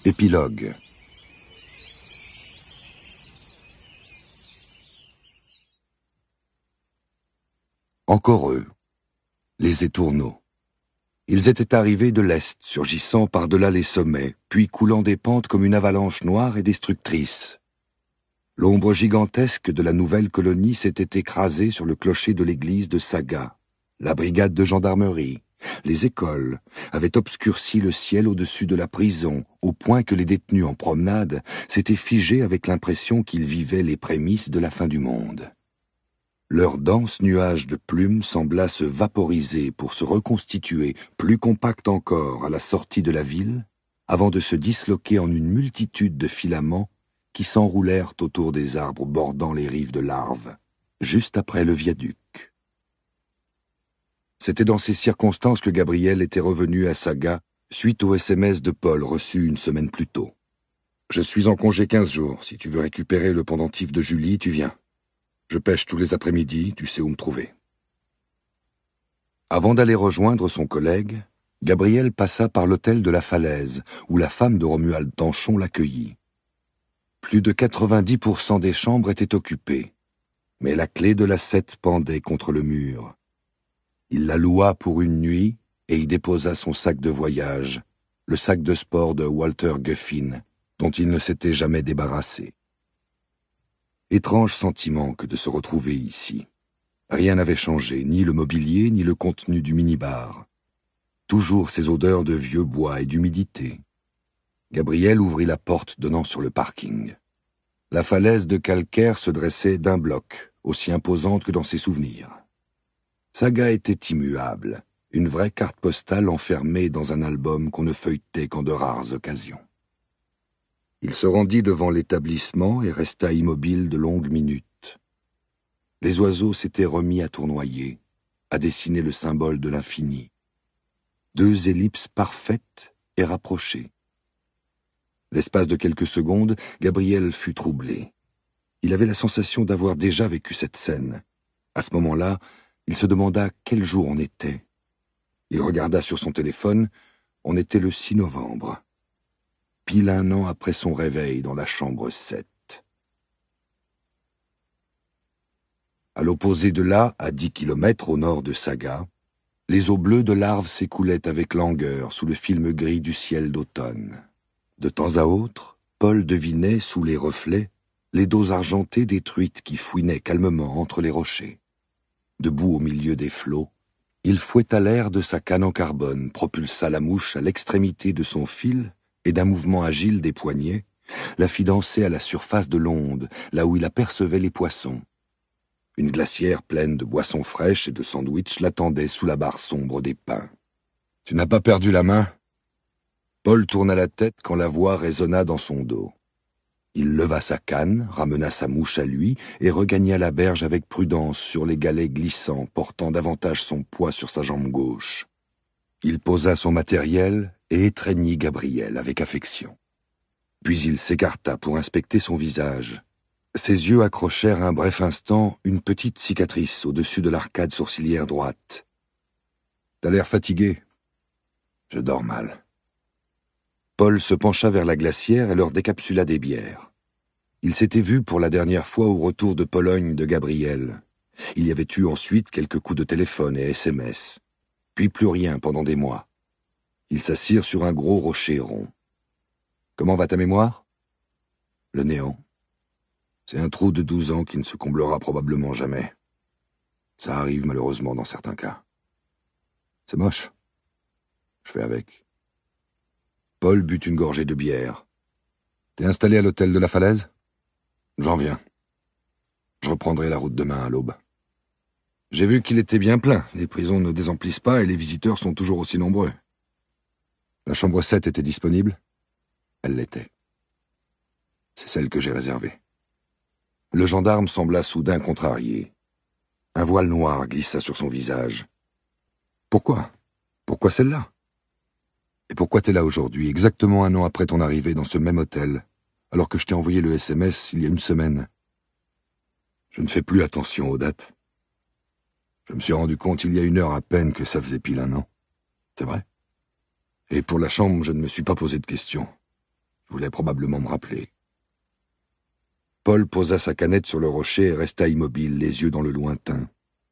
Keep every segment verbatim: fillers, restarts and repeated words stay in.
Épilogue. Encore eux, les étourneaux. Ils étaient arrivés de l'Est, surgissant par-delà les sommets, puis coulant des pentes comme une avalanche noire et destructrice. L'ombre gigantesque de la nouvelle colonie s'était écrasée sur le clocher de l'église de Saga. La brigade de gendarmerie, les écoles, avaient obscurci le ciel au-dessus de la prison, au point que les détenus en promenade s'étaient figés avec l'impression qu'ils vivaient les prémices de la fin du monde. Leur dense nuage de plumes sembla se vaporiser pour se reconstituer, plus compact encore, à la sortie de la ville, avant de se disloquer en une multitude de filaments qui s'enroulèrent autour des arbres bordant les rives de l'Arve, juste après le viaduc. C'était dans ces circonstances que Gabriel était revenu à Saga, suite au S M S de Paul reçu une semaine plus tôt. « Je suis en congé quinze jours. Si tu veux récupérer le pendentif de Julie, tu viens. Je pêche tous les après-midi, tu sais où me trouver. » Avant d'aller rejoindre son collègue, Gabriel passa par l'hôtel de la Falaise, où la femme de Romuald Tanchon l'accueillit. Plus de quatre-vingt-dix pour cent des chambres étaient occupées, mais la clé de la Sette pendait contre le mur. Il la loua pour une nuit et y déposa son sac de voyage, le sac de sport de Walter Guffin, dont il ne s'était jamais débarrassé. Étrange sentiment que de se retrouver ici. Rien n'avait changé, ni le mobilier, ni le contenu du minibar. Toujours ces odeurs de vieux bois et d'humidité. Gabriel ouvrit la porte donnant sur le parking. La falaise de calcaire se dressait d'un bloc, aussi imposante que dans ses souvenirs. Saga était immuable, une vraie carte postale enfermée dans un album qu'on ne feuilletait qu'en de rares occasions. Il se rendit devant l'établissement et resta immobile de longues minutes. Les oiseaux s'étaient remis à tournoyer, à dessiner le symbole de l'infini. Deux ellipses parfaites et rapprochées. L'espace de quelques secondes, Gabriel fut troublé. Il avait la sensation d'avoir déjà vécu cette scène. À ce moment-là, il se demanda quel jour on était. Il regarda sur son téléphone, on était le six novembre. Pile un an après son réveil dans la chambre sept. À l'opposé de là, à dix kilomètres au nord de Saga, les eaux bleues de l'Arve s'écoulaient avec langueur sous le film gris du ciel d'automne. De temps à autre, Paul devinait, sous les reflets, les dos argentés des truites qui fouinaient calmement entre les rochers. Debout au milieu des flots, il fouetta l'air de sa canne en carbone, propulsa la mouche à l'extrémité de son fil et d'un mouvement agile des poignets, la fit danser à la surface de l'onde, là où il apercevait les poissons. Une glacière pleine de boissons fraîches et de sandwichs l'attendait sous la barre sombre des pins. « Tu n'as pas perdu la main ?» Paul tourna la tête quand la voix résonna dans son dos. Il leva sa canne, ramena sa mouche à lui et regagna la berge avec prudence sur les galets glissants, portant davantage son poids sur sa jambe gauche. Il posa son matériel et étreignit Gabriel avec affection. Puis il s'écarta pour inspecter son visage. Ses yeux accrochèrent un bref instant une petite cicatrice au-dessus de l'arcade sourcilière droite. « T'as l'air fatigué. »« Je dors mal. » Paul se pencha vers la glacière et leur décapsula des bières. Il s'était vu pour la dernière fois au retour de Pologne de Gabriel. Il y avait eu ensuite quelques coups de téléphone et S M S. Puis plus rien pendant des mois. Ils s'assirent sur un gros rocher rond. « Comment va ta mémoire ?»« Le néant. C'est un trou de douze ans qui ne se comblera probablement jamais. Ça arrive malheureusement dans certains cas. C'est moche. Je fais avec. » Paul but une gorgée de bière. « T'es installé à l'hôtel de la Falaise ?»« J'en viens. Je reprendrai la route demain à l'aube. » J'ai vu qu'il était bien plein. Les prisons ne désemplissent pas et les visiteurs sont toujours aussi nombreux. La chambre sept était disponible ? Elle l'était. C'est celle que j'ai réservée. Le gendarme sembla soudain contrarié. Un voile noir glissa sur son visage. « Pourquoi ? Pourquoi celle-là ? Et pourquoi t'es là aujourd'hui, exactement un an après ton arrivée dans ce même hôtel, alors que je t'ai envoyé le S M S il y a une semaine ? Je ne fais plus attention aux dates. Je me suis rendu compte il y a une heure à peine que ça faisait pile un an. C'est vrai. Et pour la chambre, je ne me suis pas posé de questions. voulait probablement me rappeler. Paul posa sa canette sur le rocher et resta immobile, les yeux dans le lointain.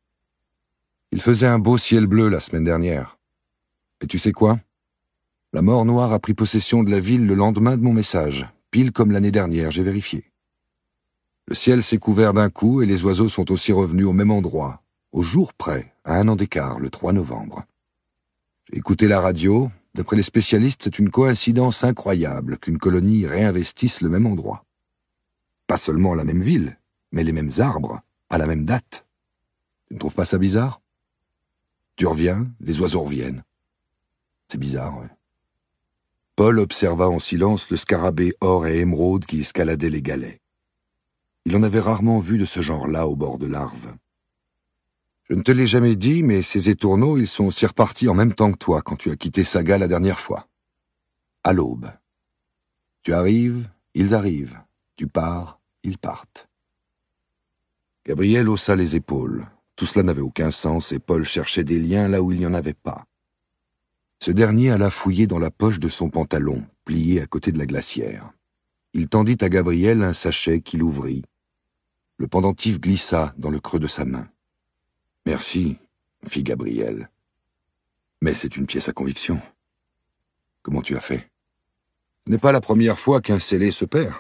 Il faisait un beau ciel bleu la semaine dernière. Et tu sais quoi? La mort noire a pris possession de la ville le lendemain de mon message, pile comme l'année dernière, j'ai vérifié. Le ciel s'est couvert d'un coup et les oiseaux sont aussi revenus au même endroit, au jour près, à un an d'écart, le trois novembre. J'ai écouté la radio. D'après les spécialistes, c'est une coïncidence incroyable qu'une colonie réinvestisse le même endroit. Pas seulement la même ville, mais les mêmes arbres, à la même date. Tu ne trouves pas ça bizarre? Tu reviens, les oiseaux reviennent. C'est bizarre, ouais. Paul observa en silence le scarabée or et émeraude qui escaladait les galets. Il en avait rarement vu de ce genre-là au bord de l'Arve. Je ne te l'ai jamais dit, mais ces étourneaux, ils sont aussi repartis en même temps que toi quand tu as quitté Saga la dernière fois. À l'aube. Tu arrives, ils arrivent. Tu pars, ils partent. Gabriel haussa les épaules. Tout cela n'avait aucun sens et Paul cherchait des liens là où il n'y en avait pas. Ce dernier alla fouiller dans la poche de son pantalon, plié à côté de la glacière. Il tendit à Gabriel un sachet qu'il ouvrit. Le pendentif glissa dans le creux de sa main. « Merci, » fit Gabriel. « Mais c'est une pièce à conviction. Comment tu as fait? Ce n'est pas la première fois qu'un scellé se perd.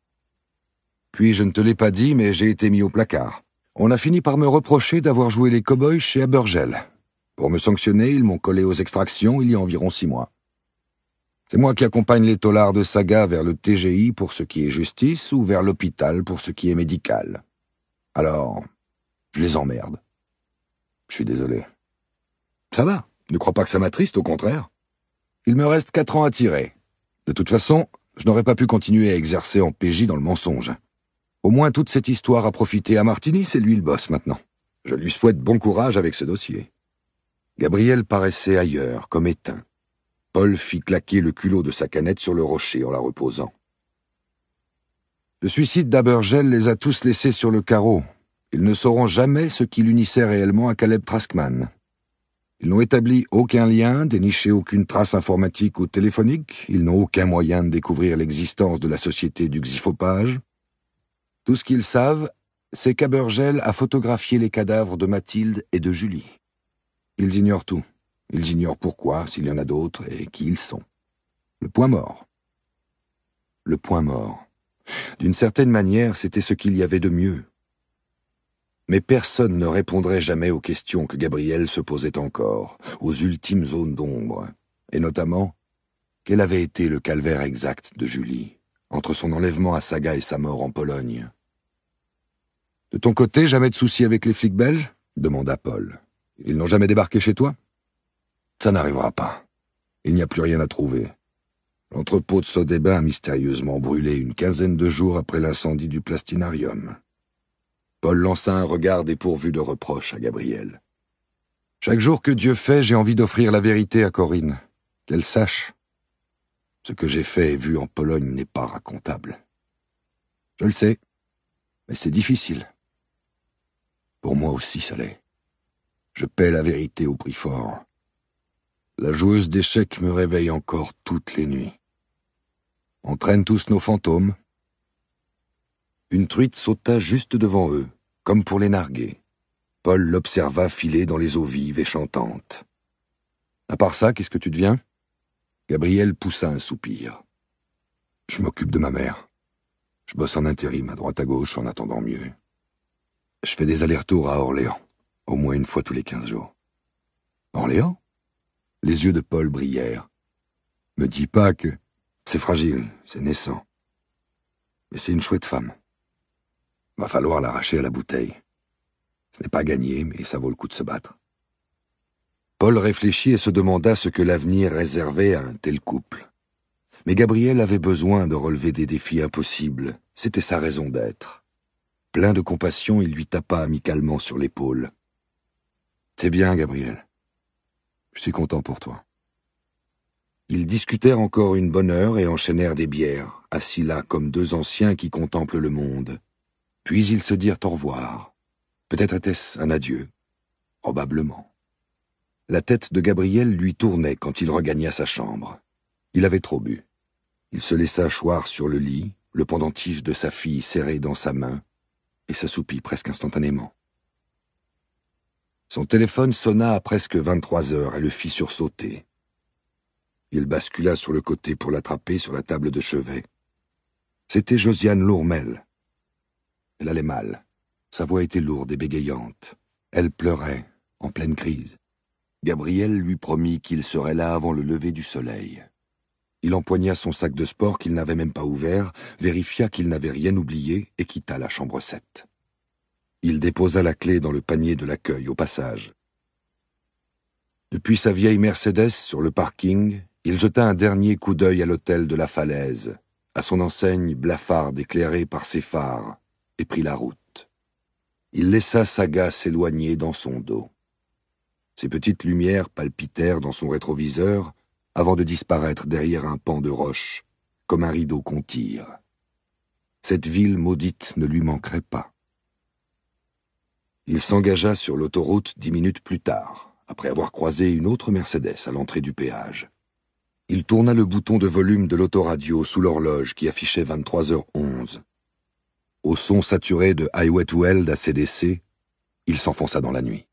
Puis je ne te l'ai pas dit, mais j'ai été mis au placard. On a fini par me reprocher d'avoir joué les cow-boys chez Abergel. Pour me sanctionner, ils m'ont collé aux extractions il y a environ six mois. C'est moi qui accompagne les taulards de Saga vers le T G I pour ce qui est justice ou vers l'hôpital pour ce qui est médical. Alors, je les emmerde. Je suis désolé. Ça va, ne crois pas que ça m'attriste, au contraire. Il me reste quatre ans à tirer. De toute façon, je n'aurais pas pu continuer à exercer en P J dans le mensonge. Au moins toute cette histoire a profité à Martini, c'est lui le boss maintenant. Je lui souhaite bon courage avec ce dossier. Gabriel paraissait ailleurs, comme éteint. Paul fit claquer le culot de sa canette sur le rocher en la reposant. Le suicide d'Abergel les a tous laissés sur le carreau. Ils ne sauront jamais ce qui l'unissait réellement à Caleb Traskman. Ils n'ont établi aucun lien, déniché aucune trace informatique ou téléphonique, ils n'ont aucun moyen de découvrir l'existence de la société du Xyphopage. Tout ce qu'ils savent, c'est qu'Abergel a photographié les cadavres de Mathilde et de Julie. Ils ignorent tout. Ils ignorent pourquoi, s'il y en a d'autres, et qui ils sont. Le point mort. Le point mort. D'une certaine manière, c'était ce qu'il y avait de mieux. Mais personne ne répondrait jamais aux questions que Gabriel se posait encore, aux ultimes zones d'ombre, et notamment, quel avait été le calvaire exact de Julie, entre son enlèvement à Saga et sa mort en Pologne. « De ton côté, jamais de soucis avec les flics belges ?» demanda Paul. « Ils n'ont jamais débarqué chez toi ?»« Ça n'arrivera pas. Il n'y a plus rien à trouver. L'entrepôt de Sodébin a mystérieusement brûlé une quinzaine de jours après l'incendie du Plastinarium. » Paul lança un regard dépourvu de reproches à Gabriel. « Chaque jour que Dieu fait, j'ai envie d'offrir la vérité à Corinne. Qu'elle sache. Ce que j'ai fait et vu en Pologne n'est pas racontable. Je le sais, mais c'est difficile. Pour moi aussi, ça l'est. Je paie la vérité au prix fort. La joueuse d'échecs me réveille encore toutes les nuits. On traîne tous nos fantômes. » Une truite sauta juste devant eux, comme pour les narguer. Paul l'observa filer dans les eaux vives et chantantes. « À part ça, qu'est-ce que tu deviens ?» Gabriel poussa un soupir. « Je m'occupe de ma mère. Je bosse en intérim à droite à gauche en attendant mieux. Je fais des allers-retours à Orléans, au moins une fois tous les quinze jours. »« Orléans ?» Les yeux de Paul brillèrent. « Me dis pas que... C'est fragile, c'est naissant. Mais c'est une chouette femme. Va falloir l'arracher à la bouteille. Ce n'est pas gagné, mais ça vaut le coup de se battre. » Paul réfléchit et se demanda ce que l'avenir réservait à un tel couple. Mais Gabriel avait besoin de relever des défis impossibles. C'était sa raison d'être. Plein de compassion, il lui tapa amicalement sur l'épaule. « C'est bien, Gabriel. Je suis content pour toi. » Ils discutèrent encore une bonne heure et enchaînèrent des bières, assis là comme deux anciens qui contemplent le monde. Puis ils se dirent au revoir. Peut-être était-ce un adieu. Probablement. La tête de Gabriel lui tournait quand il regagna sa chambre. Il avait trop bu. Il se laissa choir sur le lit, le pendentif de sa fille serré dans sa main, et s'assoupit presque instantanément. Son téléphone sonna à presque vingt-trois heures et le fit sursauter. Il bascula sur le côté pour l'attraper sur la table de chevet. C'était Josiane Lourmel. Elle allait mal. Sa voix était lourde et bégayante. Elle pleurait, en pleine crise. Gabriel lui promit qu'il serait là avant le lever du soleil. Il empoigna son sac de sport qu'il n'avait même pas ouvert, vérifia qu'il n'avait rien oublié et quitta la chambre sept. Il déposa la clé dans le panier de l'accueil au passage. Depuis sa vieille Mercedes sur le parking, il jeta un dernier coup d'œil à l'hôtel de la Falaise, à son enseigne blafarde éclairée par ses phares, et prit la route. Il laissa Saga s'éloigner dans son dos. Ses petites lumières palpitèrent dans son rétroviseur avant de disparaître derrière un pan de roche, comme un rideau qu'on tire. Cette ville maudite ne lui manquerait pas. Il s'engagea sur l'autoroute dix minutes plus tard, après avoir croisé une autre Mercedes à l'entrée du péage. Il tourna le bouton de volume de l'autoradio sous l'horloge qui affichait vingt-trois heures onze. Au son saturé de Highway to Hell d'A C D C, il s'enfonça dans la nuit.